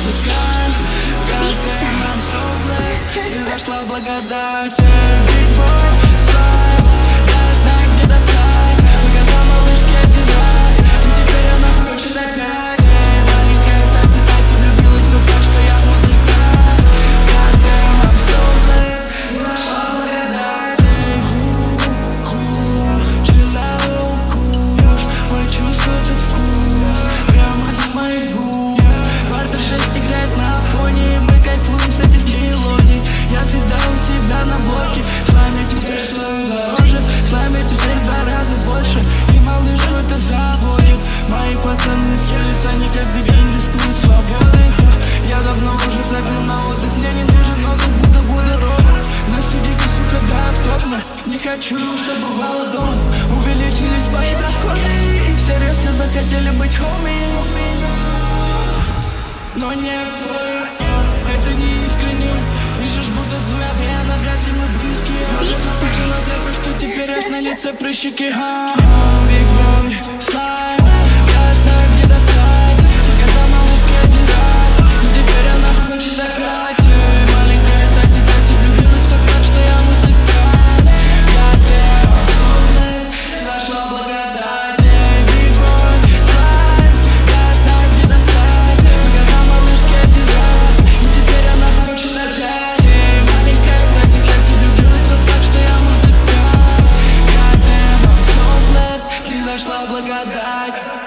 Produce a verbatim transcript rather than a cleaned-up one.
музыкант. Goddamn, I'm so blessed. Ты зашла в благодать. Big boy, slime. Я знаю, где достать. Показал малышке один раз, и теперь она хочет опять. Маленькая Тати, Тати влюбилась, но так, что я музыкант. Goddamn, I'm so blessed. Ты зашла в благодать. Чилаут, куешь мой чувство, этот вкус прямо с моих губ. Квартал шесть играет на фоне, мы кайфуем с этих мелодий. Я звезда у себя на блоке. С вами теперь стою дороже, с вами теперь в два раза больше. И малышку это заводит. Мои пацаны с улиц, они каждый день рискуют свободой. Я давно уже забил на отдых, мне не нужен отдых, будто буду робот. На студийке, сука, да, топно. Не хочу, чтобы бывало дома. Увеличились мои доходы, и все резко захотели быть хоми. Но нет, это не искренне. Пишешь, будто злобе, а навряд ли мы близкие. Я захочу на тебе, что теперь аж на лице прыщики. Big boy, slime. Я знаю, где достать. Показал малышке один раз, и теперь она хочет опять. Маленькая Тати, Тати влюбилась, так рад, что я музыкант. Goddamn, I'm so blessed. Зашла в благодать. Big boy, slime. Я знаю, где достать. Показал малышке один раз, и теперь она хочет опять. Маленькая Тати, Тати влюбилась, так рад, что я музыкант. Goddamn, I'm so blessed. Ты зашла в благодать.